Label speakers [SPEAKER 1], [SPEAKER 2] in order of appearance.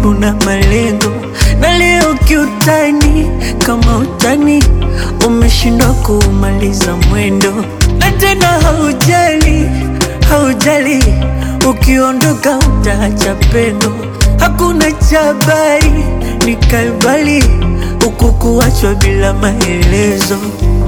[SPEAKER 1] una malengo, na leo kiutani, kama utani umeshindwa kumaliza mwendo. Na tena haujali, ukiondoka utaacha pendo. Hakuna chabari, nikaibali huku kuachwa bila maelezo.